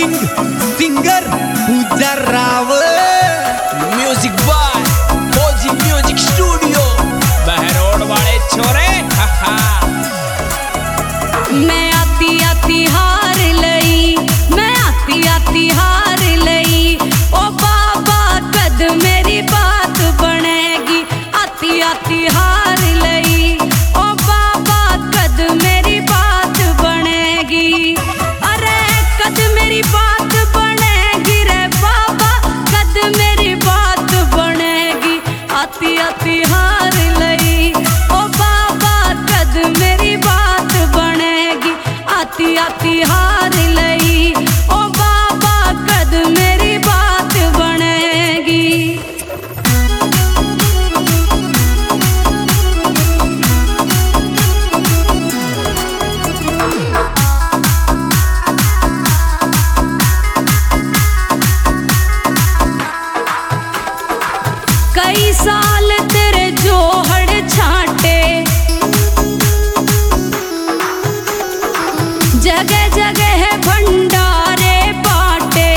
King singer Puja Rao, music by फौजी music studio Behror वाले छोरे। मैं आती आती हार लई, मैं आती आती हार लई, ओ बाबा कद मेरी बात बनेगी। आती आती हार लई, ओ बाबा कद मेरी बात बनेगी। अरे कद मेरी बात बनेगी रे बाबा, कद मेरी बात बनेगी। आती आती हार लई, ओ बाबा कद मेरी बात बनेगी। आती आती हार लई, ओ बाबा कद मेरी बात बनेगी। कई साल तेरे जोहड़ छाटे, जगह जगह भंडारे बाटे।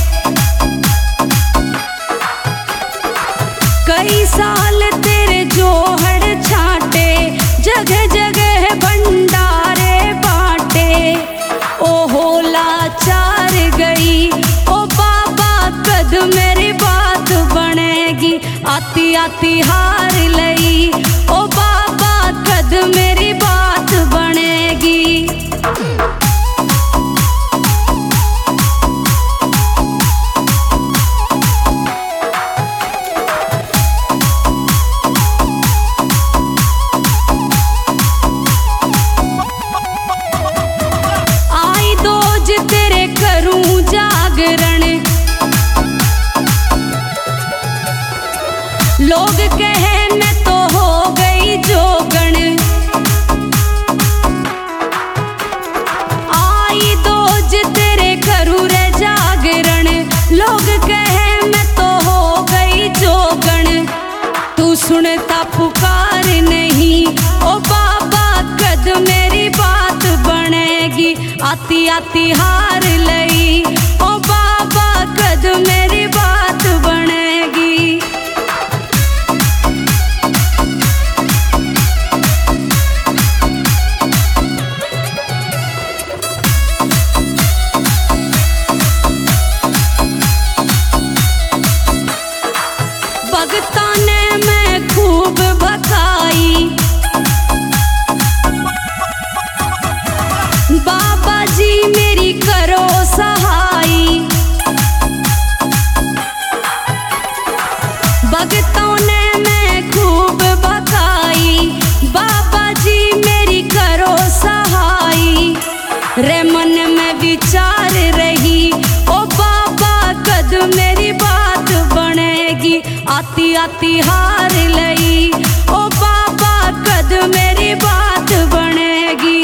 कई साल तेरे जोहड़ छाटे, जगह जगह भंडारे बाटे। ओ होला चार गई, ओ बाबा कद मेरी बात बनेगी। आती आती हार लई, ओ बाबा कद मेरी बात बनेगी। आई दोज तेरे करूं जागरण, लोग कहे मैं तो हो गई जोगण। आई दोज तेरे करूं रे जागरण, लोग कहे मैं तो हो गई जोगण। तू सुनता पुकार नहीं, ओ बाबा कद मेरी बात बनेगी। आती आती हार लई, ओ बाबा कद मेरी बात बनेगी। भगता ने मैं खूब भकाई, बाबा जी मेरी करो सहाई। भगतों ने मैं खूब भकाई, बाबा जी मेरी करो सहाई। रे मन में विचार रही, ओ बाबा कद मेरी बात बनेगी। आती आती हार लई, ओ बाबा कद मेरी बात बनेगी।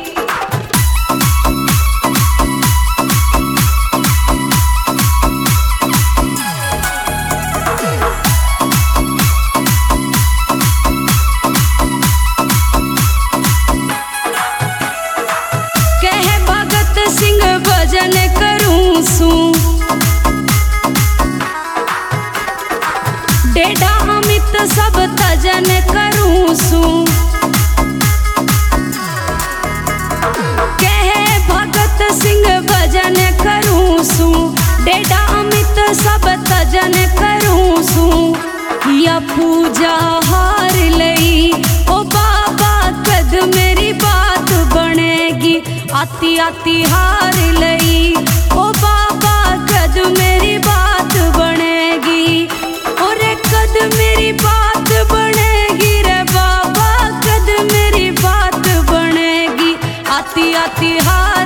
कहे भगत सिंह भजन करूं सूं, डेढ़ा अमित सब तजन करूं सूं। कहे भगत सिंह भजन करूं सूं, डेढ़ा अमित सब तजन करूं सूं। या पूजा हार लई, ओ बाबा कद मेरी बात बनेगी। आती आती हार लई, ओ बाबा कद मेरी बात बनेगी। ओरे कद मेरी बात बनेगी रे बाबा, कद मेरी बात बनेगी। आती आती हार